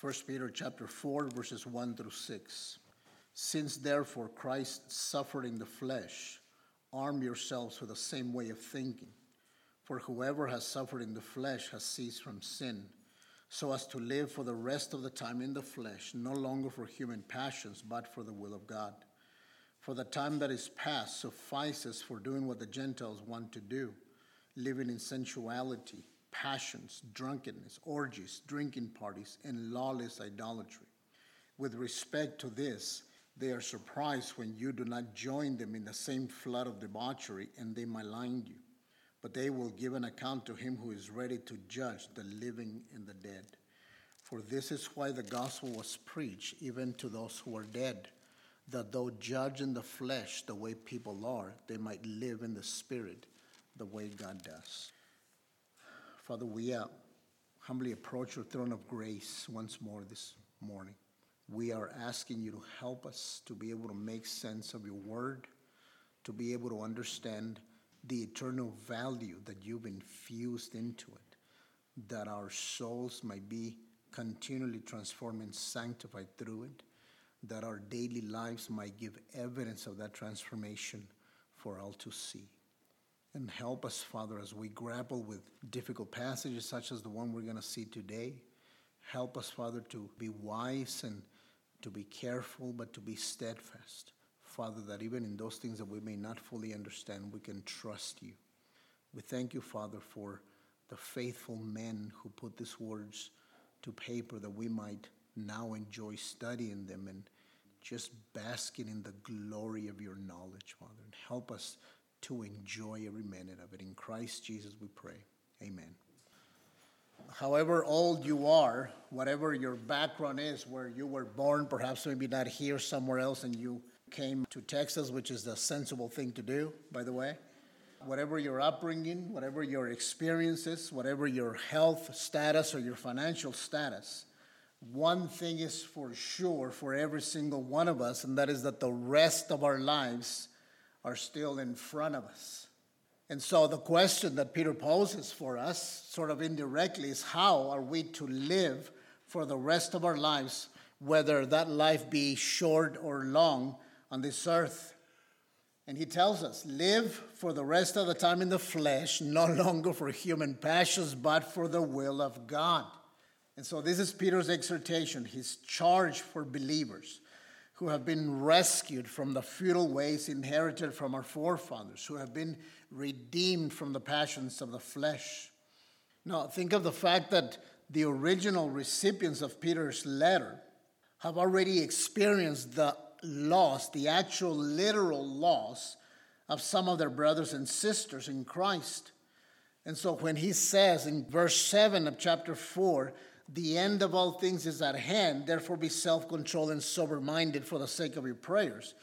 First Peter chapter 4, verses 1 through 6. Since therefore Christ suffered in the flesh, arm yourselves with the same way of thinking. For whoever has suffered in the flesh has ceased from sin, so as to live for the rest of the time in the flesh, no longer for human passions, but for the will of God. For the time that is past suffices for doing what the Gentiles want to do, living in sensuality, passions, drunkenness, orgies, drinking parties, and lawless idolatry. With respect to this, they are surprised when you do not join them in the same flood of debauchery, and they malign you. But they will give an account to him who is ready to judge the living and the dead. For this is why the gospel was preached, even to those who are dead, that though judged in the flesh the way people are, they might live in the spirit the way God does. Father, we humbly approach your throne of grace once more this morning. We are asking you to help us to be able to make sense of your word, to be able to understand the eternal value that you've infused into it, that our souls might be continually transformed and sanctified through it, that our daily lives might give evidence of that transformation for all to see. And help us, Father, as we grapple with difficult passages such as the one we're going to see today. Help us, Father, to be wise and to be careful, but to be steadfast. Father, that even in those things that we may not fully understand, we can trust you. We thank you, Father, for the faithful men who put these words to paper, that we might now enjoy studying them and just basking in the glory of your knowledge, Father. And help us to enjoy every minute of it. In Christ Jesus we pray. Amen. However old you are, whatever your background is, where you were born, perhaps maybe not here, somewhere else, and you came to Texas, which is the sensible thing to do, by the way. Whatever your upbringing, whatever your experiences, whatever your health status or your financial status, one thing is for sure for every single one of us, and that is that the rest of our lives are still in front of us. And so the question that Peter poses for us, sort of indirectly, is how are we to live for the rest of our lives, whether that life be short or long on this earth? And he tells us, live for the rest of the time in the flesh, no longer for human passions, but for the will of God. And so this is Peter's exhortation, his charge for believers who have been rescued from the futile ways inherited from our forefathers, who have been redeemed from the passions of the flesh. Now, think of the fact that the original recipients of Peter's letter have already experienced the loss, the actual literal loss of some of their brothers and sisters in Christ. And so when he says in verse 7 of chapter 4, the end of all things is at hand, therefore be self-controlled and sober-minded for the sake of your prayers.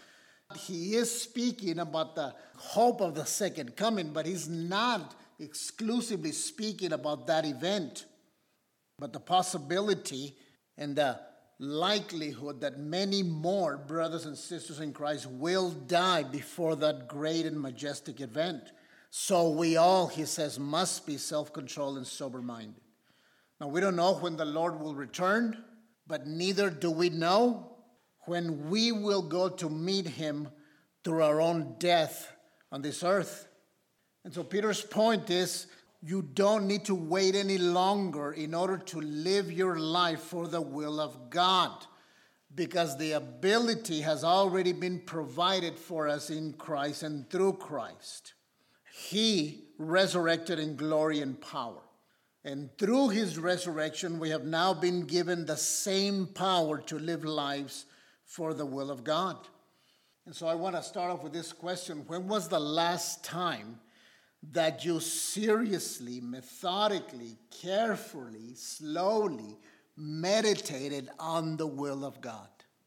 He is speaking about the hope of the second coming, but he's not exclusively speaking about that event, but the possibility and the likelihood that many more brothers and sisters in Christ will die before that great and majestic event. So we all, he says, must be self-controlled and sober-minded. Now, we don't know when the Lord will return, but neither do we know when we will go to meet him through our own death on this earth. And so Peter's point is, you don't need to wait any longer in order to live your life for the will of God, because the ability has already been provided for us in Christ and through Christ. He resurrected in glory and power. And through his resurrection, we have now been given the same power to live lives for the will of God. And so I want to start off with this question. When was the last time that you seriously, methodically, carefully, slowly meditated on the will of God?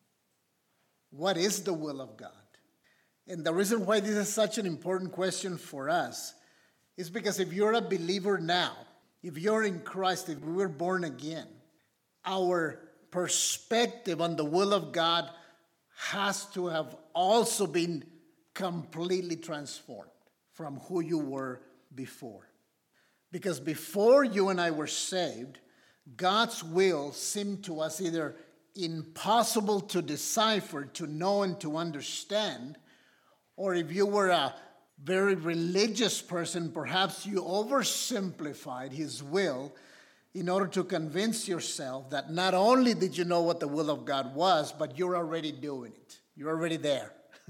What is the will of God? And the reason why this is such an important question for us is because if you're a believer now, if you're in Christ, if we were born again, our perspective on the will of God has to have also been completely transformed from who you were before. Because before you and I were saved, God's will seemed to us either impossible to decipher, to know, and to understand, or if you were a very religious person, perhaps you oversimplified his will in order to convince yourself that not only did you know what the will of God was, but you're already doing it. You're already there.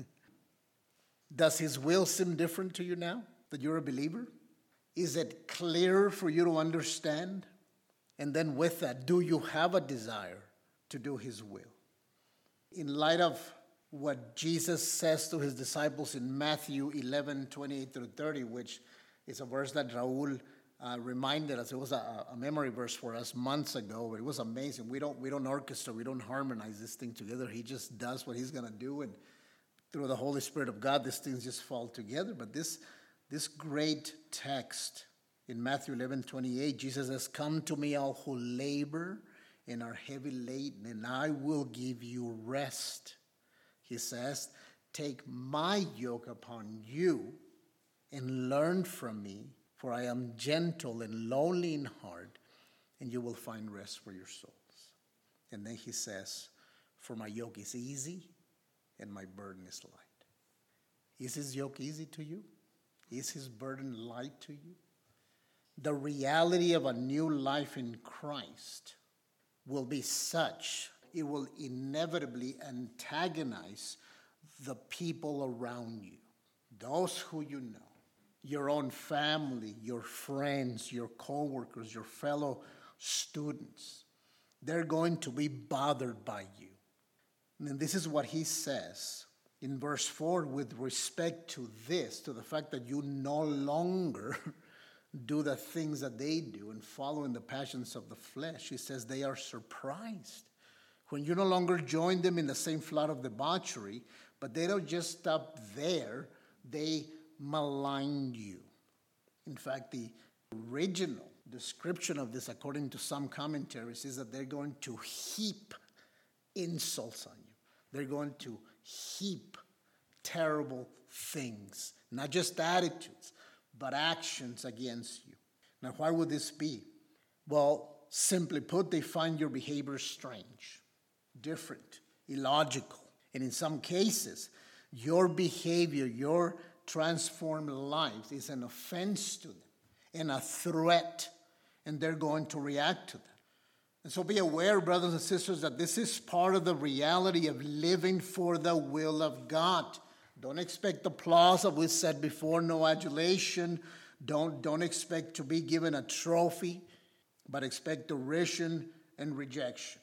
Does his will seem different to you now that you're a believer? Is it clearer for you to understand? And then with that, do you have a desire to do his will? In light of what Jesus says to his disciples in Matthew 11:28-30, which is a verse that Raul reminded us. It was a memory verse for us months ago, but it was amazing. We don't orchestrate, we don't harmonize this thing together. He just does what he's going to do, and through the Holy Spirit of God, these things just fall together. But this great text in Matthew 11:28, Jesus says, "Come to me, all who labor and are heavy laden, and I will give you rest." He says, "Take my yoke upon you and learn from me, for I am gentle and lowly in heart, and you will find rest for your souls." And then he says, "For my yoke is easy and my burden is light." Is his yoke easy to you? Is his burden light to you? The reality of a new life in Christ will be such, it will inevitably antagonize the people around you, those who you know, your own family, your friends, your coworkers, your fellow students. They're going to be bothered by you. And this is what he says in verse 4 with respect to this, to the fact that you no longer do the things that they do and follow in the passions of the flesh. He says they are surprised when you no longer join them in the same flood of debauchery, but they don't just stop there, they malign you. In fact, the original description of this, according to some commentaries, is that they're going to heap insults on you. They're going to heap terrible things, not just attitudes, but actions against you. Now, why would this be? Well, simply put, they find your behavior strange, different, illogical. And in some cases, your behavior, your transformed life is an offense to them and a threat, and they're going to react to that. And so be aware, brothers and sisters, that this is part of the reality of living for the will of God. Don't expect applause, as we said before, no adulation. Don't expect to be given a trophy, but expect derision and rejection.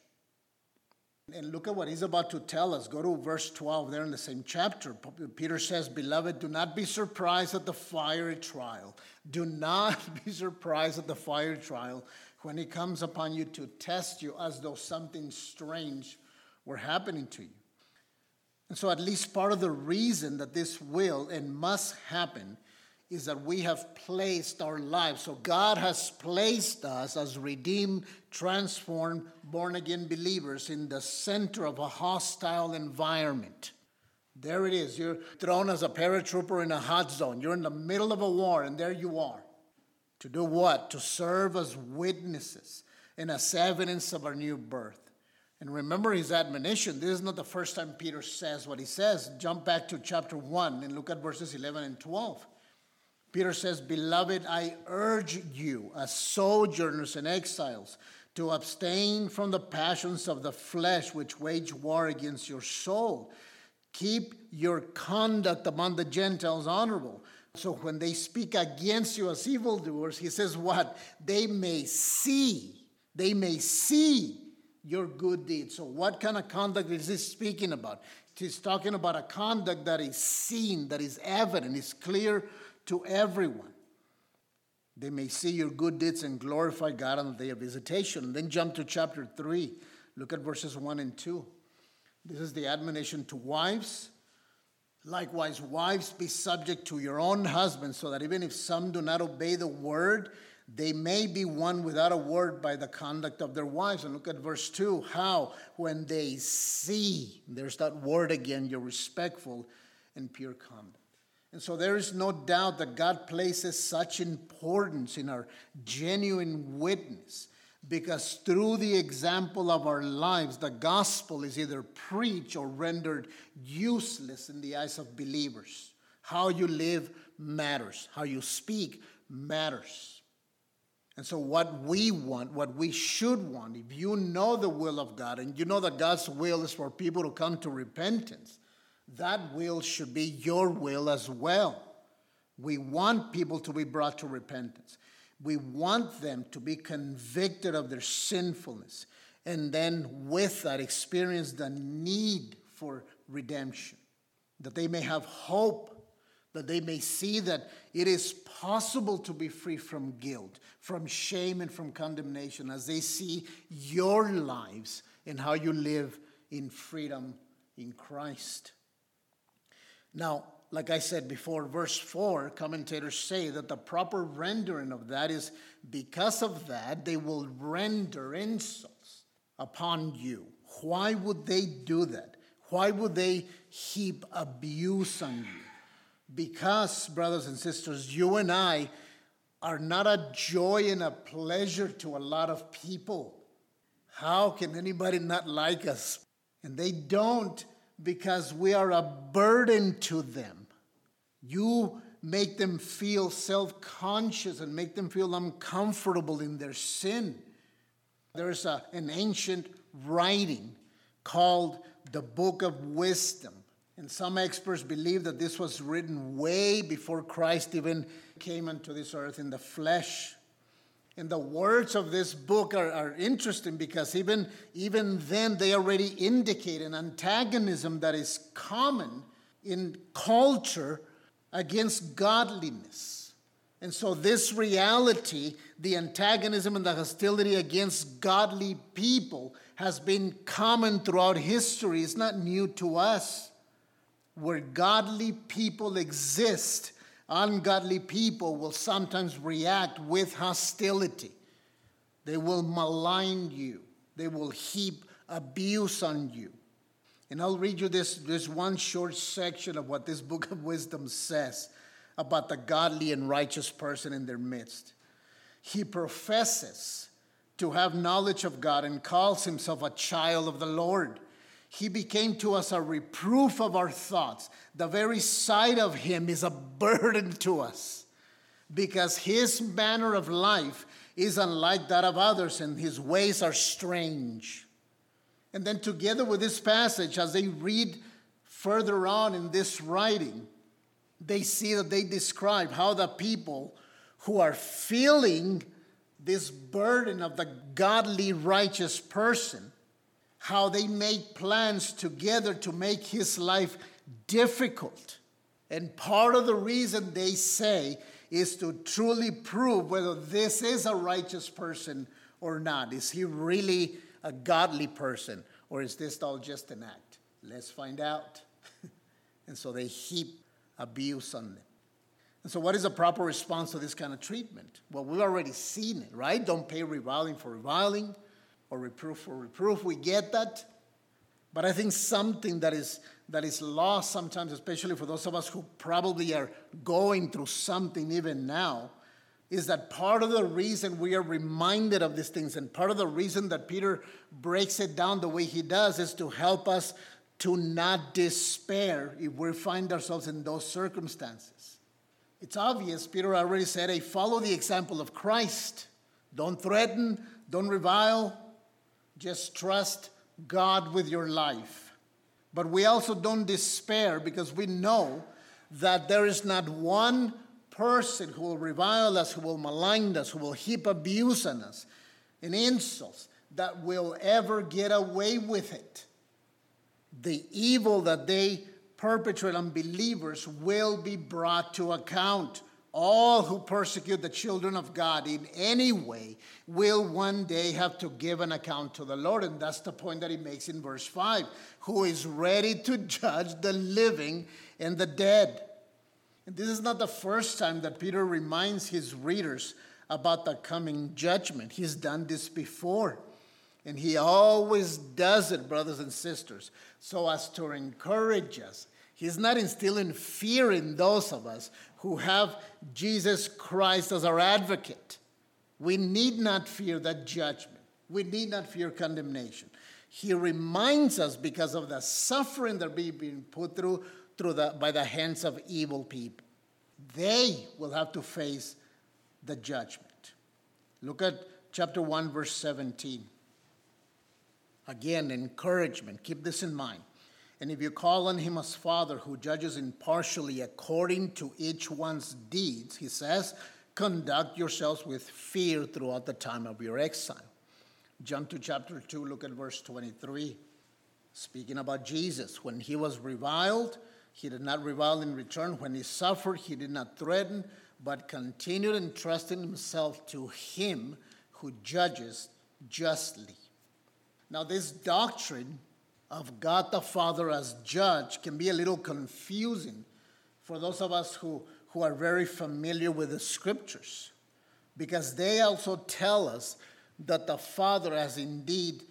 And look at what he's about to tell us. Go to verse 12 there in the same chapter. Peter says, "Beloved, do not be surprised at the fiery trial." Do not be surprised at the fiery trial when it comes upon you to test you as though something strange were happening to you. And so at least part of the reason that this will and must happen is that we have placed our lives. So God has placed us as redeemed, transformed, born-again believers in the center of a hostile environment. There it is. You're thrown as a paratrooper in a hot zone. You're in the middle of a war, and there you are. To do what? To serve as witnesses and as evidence of our new birth. And remember his admonition. This is not the first time Peter says what he says. Jump back to chapter 1 and look at verses 11 and 12. Peter says, "Beloved, I urge you as sojourners and exiles to abstain from the passions of the flesh which wage war against your soul. Keep your conduct among the Gentiles honorable." So when they speak against you as evildoers, he says what? They may see your good deeds. So what kind of conduct is he speaking about? He's talking about a conduct that is seen, that is evident, is clear to everyone. They may see your good deeds and glorify God on the day of visitation. And then jump to chapter 3. Look at verses 1 and 2. This is the admonition to wives. "Likewise, wives, be subject to your own husbands, so that even if some do not obey the word, they may be won without a word by the conduct of their wives." And look at verse 2. "How? When they see," there's that word again, "your respectful and pure conduct." And so there is no doubt that God places such importance in our genuine witness Because through the example of our lives, the gospel is either preached or rendered useless in the eyes of believers. How you live matters. How you speak matters. And so what we want, what we should want, if you know the will of God and you know that God's will is for people to come to repentance, that will should be your will as well. We want people to be brought to repentance. We want them to be convicted of their sinfulness and then with that experience the need for redemption, that they may have hope, that they may see that it is possible to be free from guilt, from shame, and from condemnation as they see your lives and how you live in freedom in Christ. Now, like I said before, verse 4, commentators say that the proper rendering of that is because of that, they will render insults upon you. Why would they do that? Why would they heap abuse on you? Because, brothers and sisters, you and I are not a joy and a pleasure to a lot of people. How can anybody not like us? And they don't, because we are a burden to them. You make them feel self-conscious and make them feel uncomfortable in their sin. There's an ancient writing called the Book of Wisdom. And some experts believe that this was written way before Christ even came into this earth in the flesh. And the words of this book are interesting because even then they already indicate an antagonism that is common in culture against godliness. And so this reality, the antagonism and the hostility against godly people, has been common throughout history. It's not new to us. Where godly people exist, ungodly people will sometimes react with hostility. They will malign you. They will heap abuse on you. And I'll read you this one short section of what this Book of Wisdom says about the godly and righteous person in their midst. He professes to have knowledge of God and calls himself a child of the Lord. He became to us a reproof of our thoughts. The very sight of him is a burden to us because his manner of life is unlike that of others and his ways are strange. And then together with this passage, as they read further on in this writing, they see that they describe how the people who are feeling this burden of the godly, righteous person, how they make plans together to make his life difficult. And part of the reason they say is to truly prove whether this is a righteous person or not. Is he really a godly person, or is this all just an act? Let's find out. And so they heap abuse on them. And so what is the proper response to this kind of treatment? Well, we've already seen it, right? Don't pay reviling for reviling or reproof for reproof. We get that. But I think something that is lost sometimes, especially for those of us who probably are going through something even now, is that part of the reason we are reminded of these things and part of the reason that Peter breaks it down the way he does is to help us to not despair if we find ourselves in those circumstances. It's obvious, Peter already said, hey, follow the example of Christ. Don't threaten, don't revile, just trust God with your life. But we also don't despair because we know that there is not one person who will revile us, who will malign us, who will heap abuse on us and insults that will ever get away with it. The evil that they perpetrate on believers will be brought to account. All who persecute the children of God in any way will one day have to give an account to the Lord. And that's the point that he makes in verse 5, who is ready to judge the living and the dead. And this is not the first time that Peter reminds his readers about the coming judgment. He's done this before. And he always does it, brothers and sisters, so as to encourage us. He's not instilling fear in those of us who have Jesus Christ as our advocate. We need not fear that judgment. We need not fear condemnation. He reminds us because of the suffering that we've been put through by the hands of evil people. They will have to face the judgment. Look at chapter 1, verse 17. Again, encouragement. Keep this in mind. And if you call on him as Father who judges impartially according to each one's deeds, he says, conduct yourselves with fear throughout the time of your exile. Jump to chapter 2, look at verse 23. Speaking about Jesus, when he was reviled, he did not revile in return. When he suffered, he did not threaten, but continued entrusting himself to him who judges justly. Now, this doctrine of God the Father as judge can be a little confusing for those of us who are very familiar with the scriptures, because they also tell us that the Father has indeed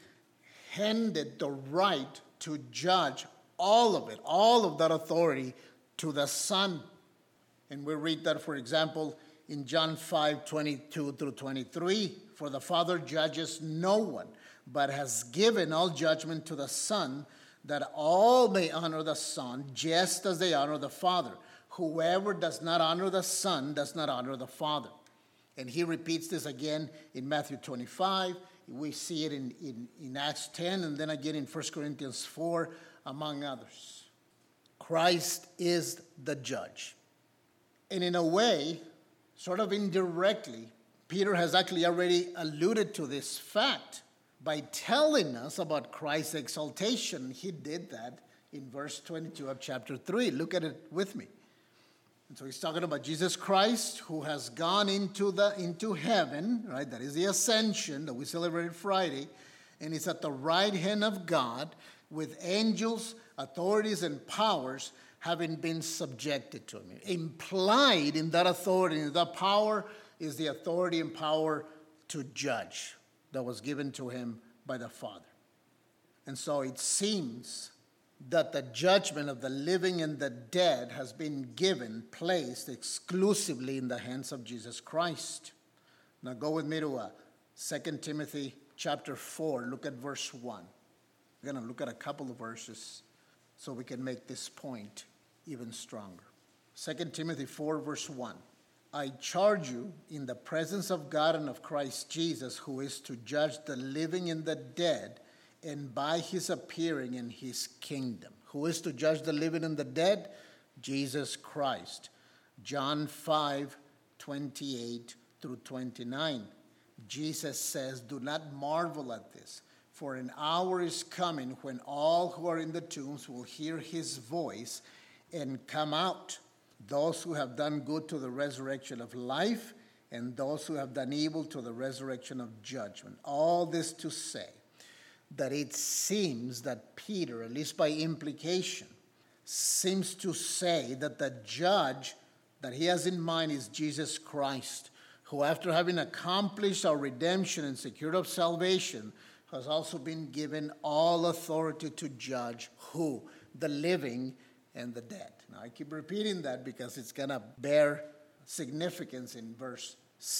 handed the right to judge all of that authority to the Son. And we read that, for example, in John 5:22 through 23, for the Father judges no one, but has given all judgment to the Son, that all may honor the Son, just as they honor the Father. Whoever does not honor the Son does not honor the Father. And he repeats this again in Matthew 25. We see it in Acts 10, and then again in 1 Corinthians 4, among others. Christ is the judge. And in a way, sort of indirectly, Peter has actually already alluded to this fact by telling us about Christ's exaltation. He did that in verse 22 of chapter 3. Look at it with me. And so he's talking about Jesus Christ, who has gone into heaven, right? That is the ascension that we celebrated Friday. And he's at the right hand of God with angels, authorities, and powers having been subjected to him. Implied in that authority and that power is the authority and power to judge that was given to him by the Father. And so it seems that the judgment of the living and the dead has been placed exclusively in the hands of Jesus Christ. Now go with me to 2 Timothy chapter 4. Look at verse 1. We're going to look at a couple of verses so we can make this point even stronger. 2 Timothy 4, verse 1. I charge you in the presence of God and of Christ Jesus, who is to judge the living and the dead, and by his appearing in his kingdom. Who is to judge the living and the dead? Jesus Christ. John 5:28 through 29. Jesus says, do not marvel at this, for an hour is coming when all who are in the tombs will hear his voice and come out. Those who have done good to the resurrection of life, and those who have done evil to the resurrection of judgment. All this to say that it seems that Peter, at least by implication, seems to say that the judge that he has in mind is Jesus Christ, who after having accomplished our redemption and secured of salvation, has also been given all authority to judge who? The living and the dead. Now I keep repeating that because it's going to bear significance in verse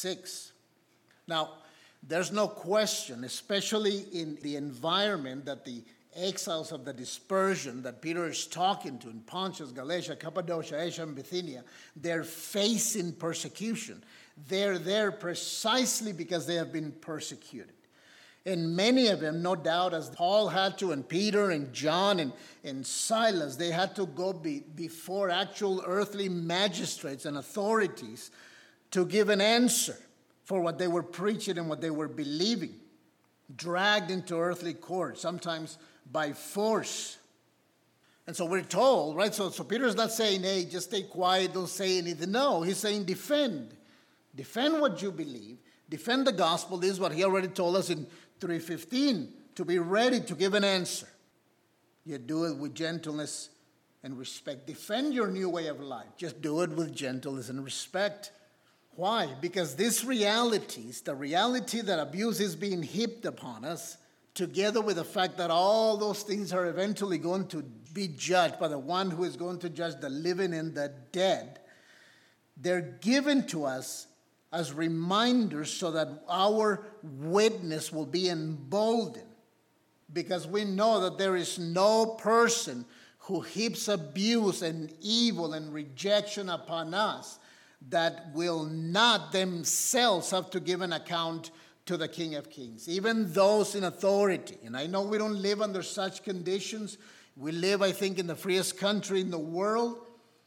6. Now, there's no question, especially in the environment that the exiles of the dispersion that Peter is talking to in Pontus, Galatia, Cappadocia, Asia, and Bithynia, they're facing persecution. They're there precisely because they have been persecuted. And many of them, no doubt, as Paul had to, and Peter and John and Silas, they had to go before actual earthly magistrates and authorities to give an answer for what they were preaching and what they were believing, dragged into earthly court, sometimes by force. And so we're told, right? So Peter's not saying, hey, just stay quiet, don't say anything. No, he's saying defend. Defend what you believe. Defend the gospel. This is what he already told us in 3:15, to be ready to give an answer. You do it with gentleness and respect. Defend your new way of life. Just do it with gentleness and respect. Why? Because these realities, the reality that abuse is being heaped upon us, together with the fact that all those things are eventually going to be judged by the one who is going to judge the living and the dead, they're given to us as reminders so that our witness will be emboldened. Because we know that there is no person who heaps abuse and evil and rejection upon us that will not themselves have to give an account to the King of Kings, even those in authority. And I know we don't live under such conditions. We live, I think, in the freest country in the world,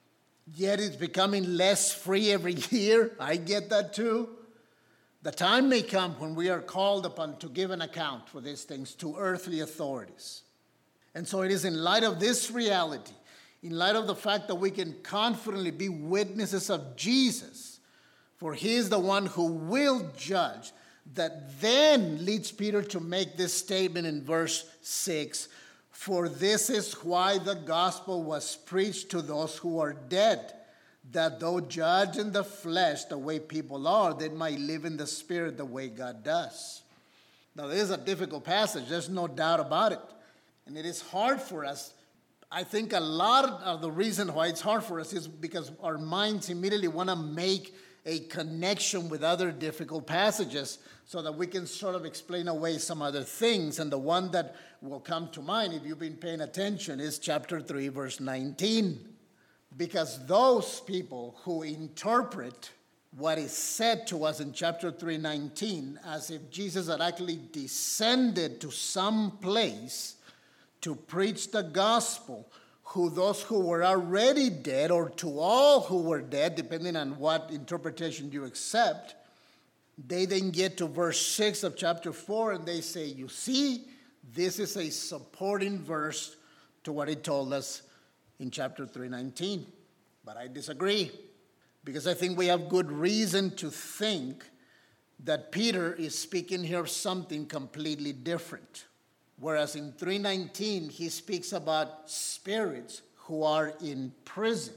yet it's becoming less free every year. I get that too. The time may come when we are called upon to give an account for these things to earthly authorities. And so it is in light of this reality, in light of the fact that we can confidently be witnesses of Jesus, for he is the one who will judge, that then leads Peter to make this statement in verse 6, for this is why the gospel was preached to those who are dead, that though judged in the flesh the way people are, they might live in the spirit the way God does. Now, this is a difficult passage. There's no doubt about it. And it is hard for us. I think a lot of the reason why it's hard for us is because our minds immediately want to make a connection with other difficult passages so that we can sort of explain away some other things. And the one that will come to mind, if you've been paying attention, is chapter 3, verse 19. Because those people who interpret what is said to us in chapter 3:19 as if Jesus had actually descended to some place to preach the gospel, those who were already dead, or to all who were dead, depending on what interpretation you accept, they then get to verse 6 of chapter 4 and they say, you see, this is a supporting verse to what he told us in chapter 3:19. But I disagree, because I think we have good reason to think that Peter is speaking here of something completely different. Whereas in 3:19 he speaks about spirits who are in prison,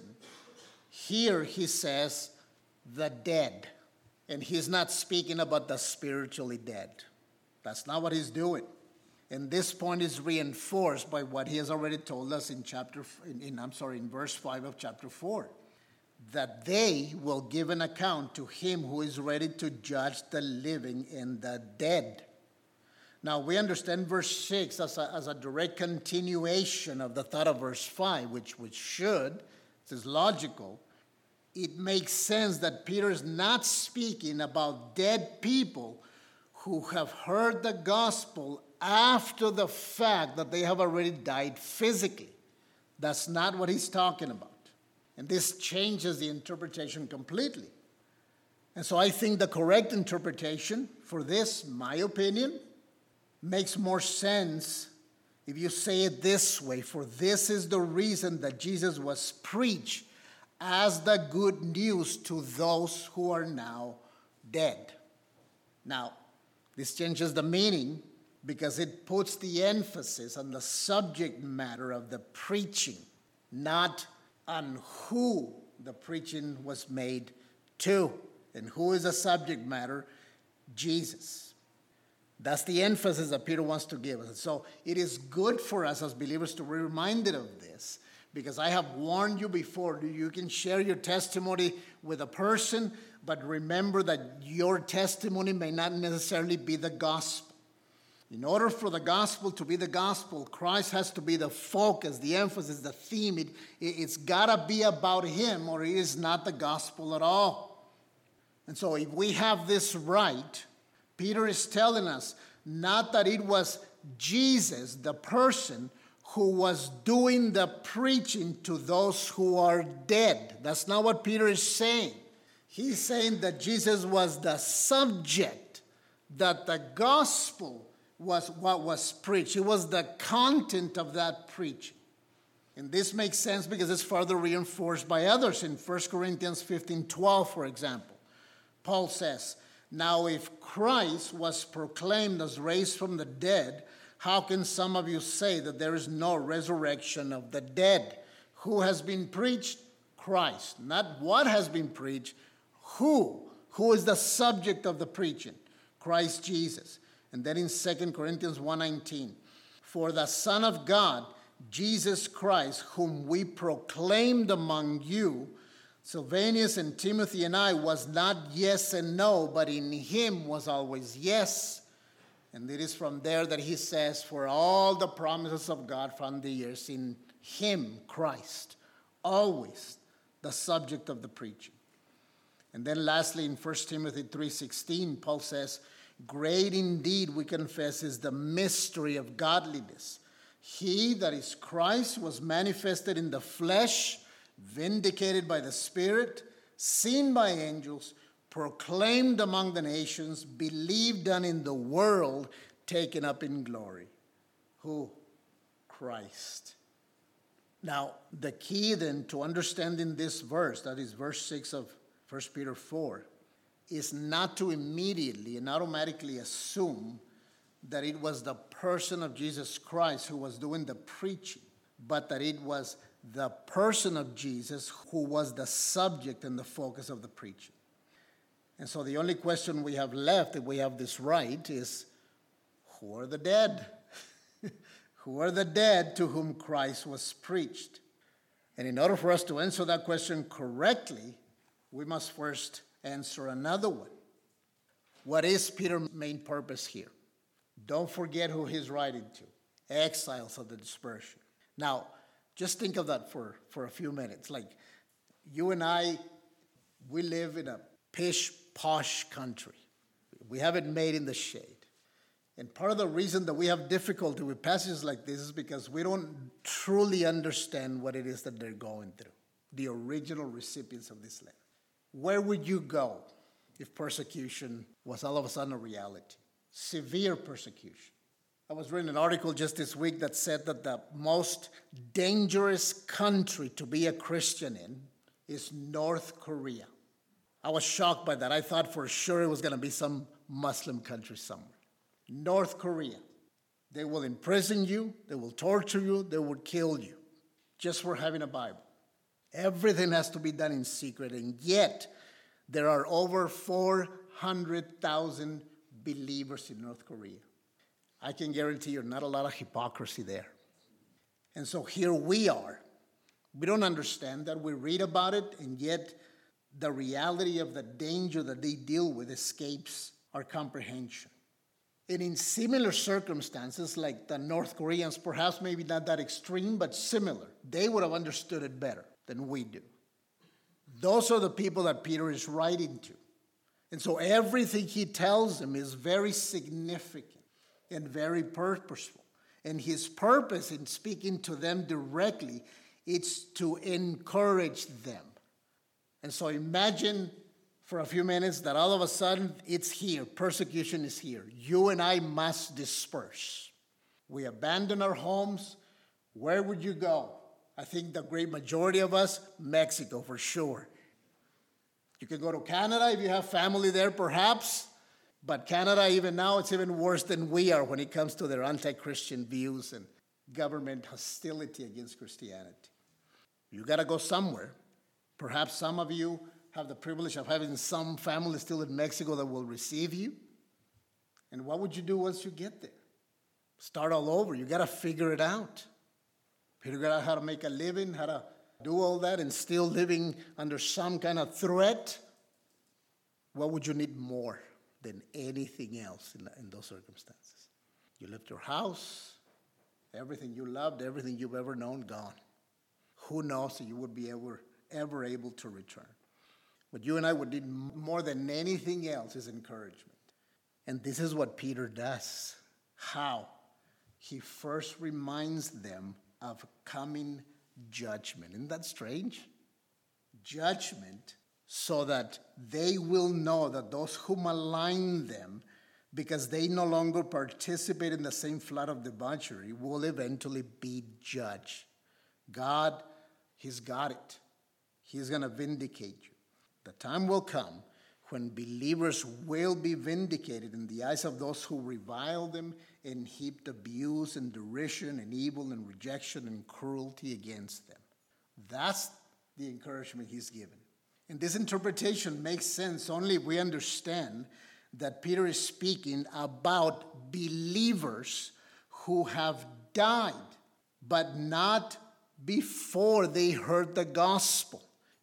here he says the dead. And he's not speaking about the spiritually dead. That's not what he's doing. And this point is reinforced by what he has already told us in verse 5 of chapter 4, that they will give an account to him who is ready to judge the living and the dead. Now, we understand verse 6 as a direct continuation of the thought of verse 5, which should, this is logical. It makes sense that Peter is not speaking about dead people who have heard the gospel after the fact that they have already died physically. That's not what he's talking about. And this changes the interpretation completely. And so I think the correct interpretation for this, my opinion, makes more sense if you say it this way. For this is the reason that Jesus was preached as the good news to those who are now dead. Now, this changes the meaning because it puts the emphasis on the subject matter of the preaching, not on who the preaching was made to. And who is the subject matter? Jesus. That's the emphasis that Peter wants to give us. So it is good for us as believers to be reminded of this, because I have warned you before. You can share your testimony with a person, but remember that your testimony may not necessarily be the gospel. In order for the gospel to be the gospel, Christ has to be the focus, the emphasis, the theme. It's got to be about him, or it is not the gospel at all. And so if we have this right, Peter is telling us not that it was Jesus, the person, who was doing the preaching to those who are dead. That's not what Peter is saying. He's saying that Jesus was the subject, that the gospel was what was preached. It was the content of that preaching. And this makes sense because it's further reinforced by others. In 1 Corinthians 15:12, for example, Paul says, now if Christ was proclaimed as raised from the dead, how can some of you say that there is no resurrection of the dead? Who has been preached? Christ. Not what has been preached, who. Who is the subject of the preaching? Christ Jesus. And then in 2 Corinthians 1:19, for the Son of God, Jesus Christ, whom we proclaimed among you, Silvanus and Timothy and I was not yes and no, but in him was always yes. And it is from there that he says, for all the promises of God from the years in him, Christ, always the subject of the preaching. And then lastly, in 1 Timothy 3:16, Paul says, great indeed, we confess, is the mystery of godliness. He, that is Christ, was manifested in the flesh, vindicated by the Spirit, seen by angels, proclaimed among the nations, believed on in the world, taken up in glory. Who? Christ. Now, the key then to understanding this verse, that is verse 6 of 1 Peter 4, is not to immediately and automatically assume that it was the person of Jesus Christ who was doing the preaching, but that it was the person of Jesus who was the subject and the focus of the preaching. And so the only question we have left, if we have this right, is who are the dead? Who are the dead to whom Christ was preached? And in order for us to answer that question correctly, we must first answer another one. What is Peter's main purpose here? Don't forget who he's writing to. Exiles of the dispersion. Now, just think of that for a few minutes. Like, you and I, we live in a pish-posh country. We have it made in the shade. And part of the reason that we have difficulty with passages like this is because we don't truly understand what it is that they're going through, the original recipients of this letter. Where would you go if persecution was all of a sudden a reality? Severe persecution. I was reading an article just this week that said that the most dangerous country to be a Christian in is North Korea. I was shocked by that. I thought for sure it was going to be some Muslim country somewhere. North Korea. They will imprison you, they will torture you, they will kill you just for having a Bible. Everything has to be done in secret, and yet there are over 400,000 believers in North Korea. I can guarantee you not a lot of hypocrisy there. And so here we are. We don't understand that. We read about it, and yet the reality of the danger that they deal with escapes our comprehension. And in similar circumstances, like the North Koreans, perhaps maybe not that extreme, but similar, they would have understood it better than we do. Those are the people that Peter is writing to. And so everything he tells them is very significant and very purposeful. And his purpose in speaking to them directly is to encourage them. And so imagine for a few minutes that all of a sudden it's here. Persecution is here. You and I must disperse. We abandon our homes. Where would you go? I think the great majority of us, Mexico for sure. You can go to Canada if you have family there perhaps, but Canada even now, it's even worse than we are when it comes to their anti-Christian views and government hostility against Christianity. You got to go somewhere. Perhaps some of you have the privilege of having some family still in Mexico that will receive you. And what would you do once you get there? Start all over. You got to figure it out. Figure out how to make a living, how to do all that, and still living under some kind of threat. What would you need more than anything else in those circumstances? You left your house, everything you loved, everything you've ever known, gone. Who knows if you would be ever able to return? What you and I would need more than anything else is encouragement. And this is what Peter does. How? He first reminds them of coming judgment. Isn't that strange? Judgment, so that they will know that those who malign them, because they no longer participate in the same flood of debauchery, will eventually be judged. God, He's got it. He's going to vindicate you. The time will come when believers will be vindicated in the eyes of those who revile them and heaped abuse and derision and evil and rejection and cruelty against them. That's the encouragement he's given. And this interpretation makes sense only if we understand that Peter is speaking about believers who have died, but not before they heard the gospel.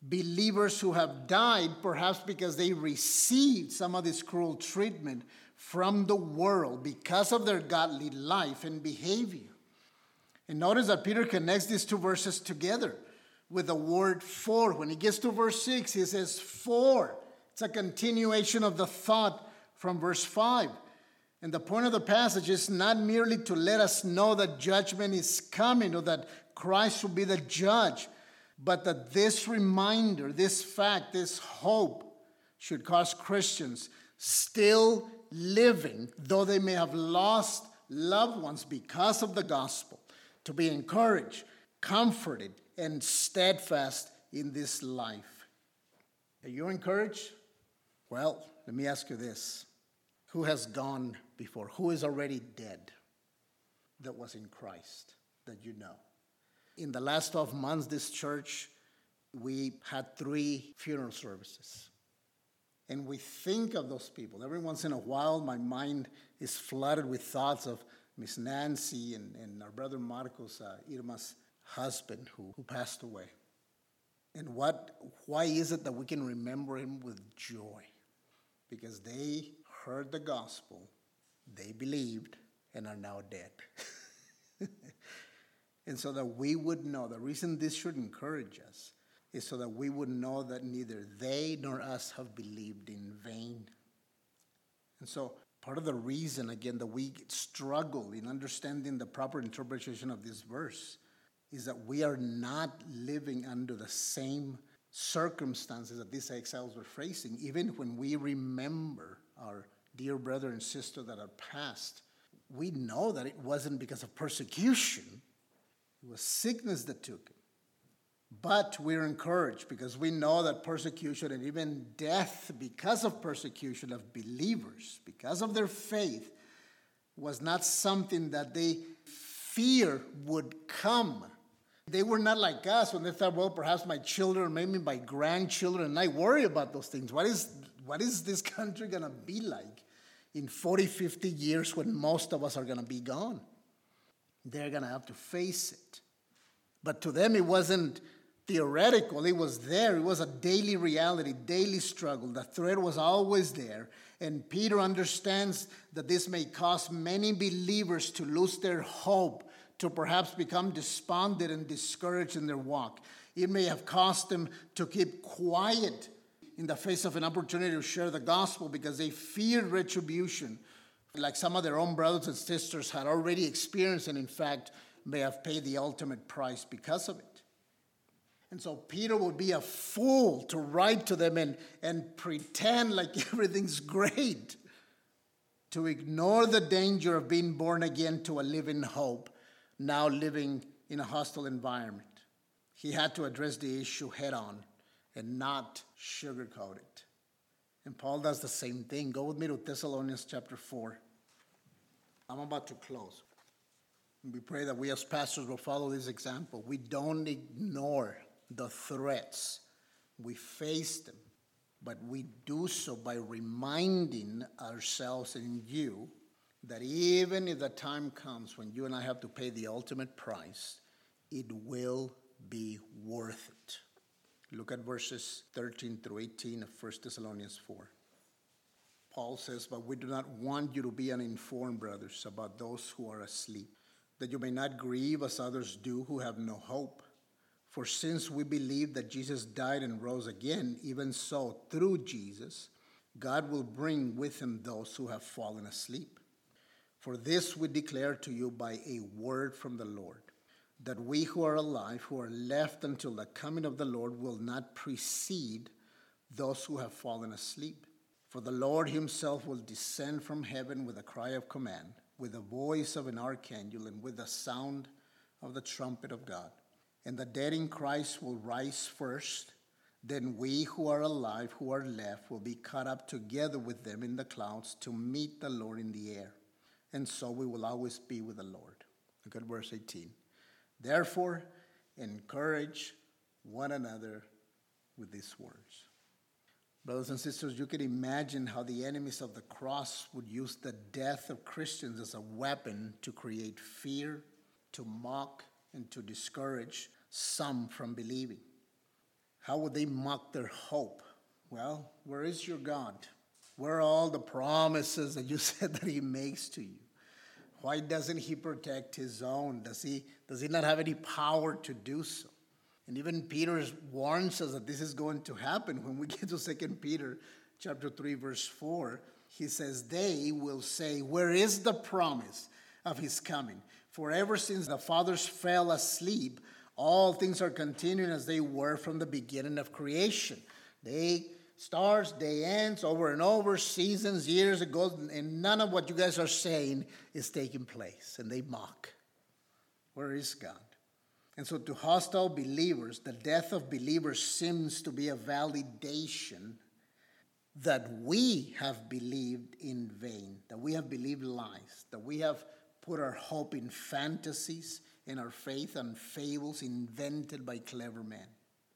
Believers who have died, perhaps because they received some of this cruel treatment from the world because of their godly life and behavior. And notice that Peter connects these two verses together with the word for. When he gets to verse 6, he says for. It's a continuation of the thought from verse 5. And the point of the passage is not merely to let us know that judgment is coming or that Christ will be the judge, but that this reminder, this fact, this hope should cause Christians still living, though they may have lost loved ones because of the gospel, to be encouraged, comforted, and steadfast in this life. Are you encouraged? Well, let me ask you this. Who has gone before? Who is already dead that was in Christ that you know? In the last 12 months, this church, we had 3 funeral services. And we think of those people. Every once in a while, my mind is flooded with thoughts of Miss Nancy and our brother Marcos, Irma's husband, who passed away. And why is it that we can remember him with joy? Because they heard the gospel, they believed, and are now dead. And so that we would know, the reason this should encourage us is so that we would know that neither they nor us have believed in vain. And so part of the reason, again, that we struggle in understanding the proper interpretation of this verse is that we are not living under the same circumstances that these exiles were facing. Even when we remember our dear brother and sister that are passed, we know that it wasn't because of persecution. It was sickness that took him. But we're encouraged because we know that persecution and even death because of persecution of believers, because of their faith, was not something that they fear would come. They were not like us when they thought, well, perhaps my children, maybe my grandchildren, and I worry about those things. What is this country going to be like in 40, 50 years when most of us are going to be gone? They're going to have to face it. But to them, it wasn't theoretical. It was there. It was a daily reality, daily struggle. The threat was always there. And Peter understands that this may cause many believers to lose their hope, to perhaps become despondent and discouraged in their walk. It may have caused them to keep quiet in the face of an opportunity to share the gospel because they feared retribution, like some of their own brothers and sisters had already experienced and, in fact, may have paid the ultimate price because of it. And so Peter would be a fool to write to them and pretend like everything's great, to ignore the danger of being born again to a living hope, now living in a hostile environment. He had to address the issue head on and not sugarcoat it. And Paul does the same thing. Go with me to Thessalonians chapter 4. I'm about to close. We pray that we as pastors will follow this example. We don't ignore the threats. We face them, but we do so by reminding ourselves and you that even if the time comes when you and I have to pay the ultimate price, it will be worth it. Look at verses 13 through 18 of 1 Thessalonians 4. Paul says, "But we do not want you to be uninformed, brothers, about those who are asleep, that you may not grieve as others do who have no hope. For since we believe that Jesus died and rose again, even so, through Jesus, God will bring with him those who have fallen asleep. For this we declare to you by a word from the Lord, that we who are alive, who are left until the coming of the Lord, will not precede those who have fallen asleep. For the Lord himself will descend from heaven with a cry of command, with the voice of an archangel, and with the sound of the trumpet of God. And the dead in Christ will rise first. Then we who are alive, who are left, will be caught up together with them in the clouds to meet the Lord in the air. And so we will always be with the Lord." Look at verse 18. "Therefore, encourage one another with these words." Brothers and sisters, you can imagine how the enemies of the cross would use the death of Christians as a weapon to create fear, to mock, and to discourage some from believing. How would they mock their hope? Well, where is your God? Where are all the promises that you said that he makes to you? Why doesn't he protect his own? Does he not have any power to do so? And even Peter warns us that this is going to happen. When we get to 2 Peter chapter 3, verse 4, he says, they will say, where is the promise of his coming? For ever since the fathers fell asleep, all things are continuing as they were from the beginning of creation. Day starts, day ends, over and over, seasons, years ago, and none of what you guys are saying is taking place. And they mock. Where is God? And so to hostile believers, the death of believers seems to be a validation that we have believed in vain, that we have believed lies, that we have put our hope in fantasies and our faith on fables invented by clever men.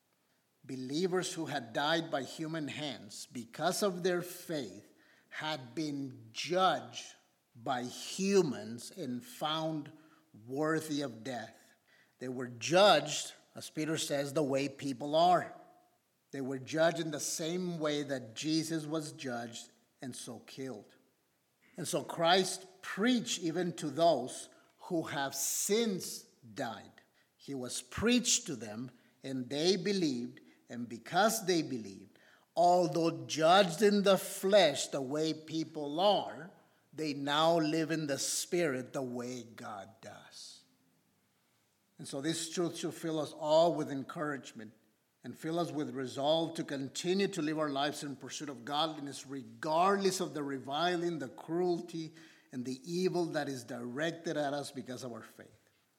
Believers who had died by human hands because of their faith had been judged by humans and found worthy of death. They were judged, as Peter says, the way people are. They were judged in the same way that Jesus was judged and so killed. And so Christ preached even to those who have since died. He was preached to them and they believed, and because they believed, although judged in the flesh the way people are, they now live in the spirit the way God does. And so this truth should fill us all with encouragement and fill us with resolve to continue to live our lives in pursuit of godliness, regardless of the reviling, the cruelty, and the evil that is directed at us because of our faith.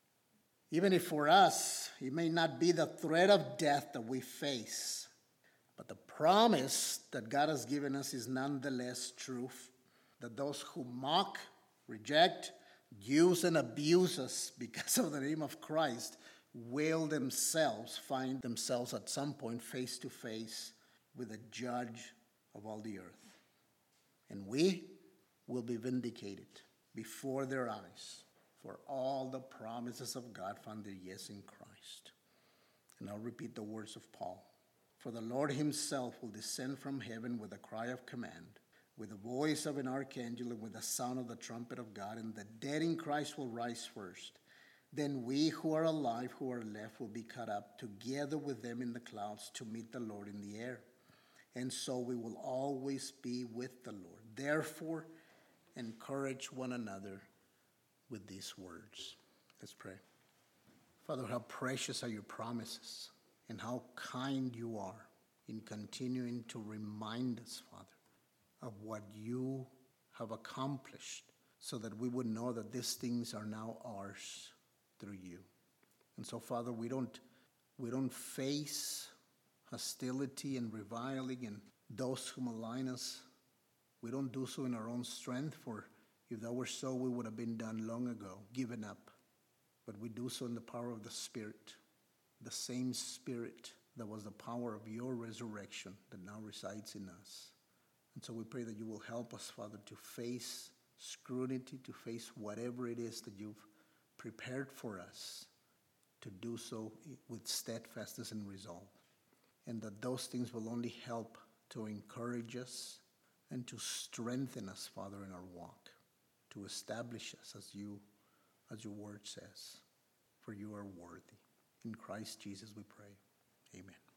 Even if for us, it may not be the threat of death that we face, but the promise that God has given us is nonetheless truth, that those who mock, reject, use, and abuse us because of the name of Christ will themselves find themselves at some point face to face with the judge of all the earth. And we will be vindicated before their eyes for all the promises of God found their yes in Christ. And I'll repeat the words of Paul. For the Lord himself will descend from heaven with a cry of command, with the voice of an archangel, and with the sound of the trumpet of God, and the dead in Christ will rise first. Then we who are alive, who are left, will be caught up together with them in the clouds to meet the Lord in the air. And so we will always be with the Lord. Therefore, encourage one another with these words. Let's pray. Father, how precious are your promises, and how kind you are in continuing to remind us, Father, of what you have accomplished, so that we would know that these things are now ours through you. And so, Father, we don't face hostility and reviling and those who malign us. We don't do so in our own strength, for if that were so, we would have been done long ago, given up. But we do so in the power of the Spirit, the same Spirit that was the power of your resurrection that now resides in us. And so we pray that you will help us, Father, to face scrutiny, to face whatever it is that you've prepared for us, to do so with steadfastness and resolve. And that those things will only help to encourage us and to strengthen us, Father, in our walk, to establish us as your word says, for you are worthy. In Christ Jesus we pray. Amen.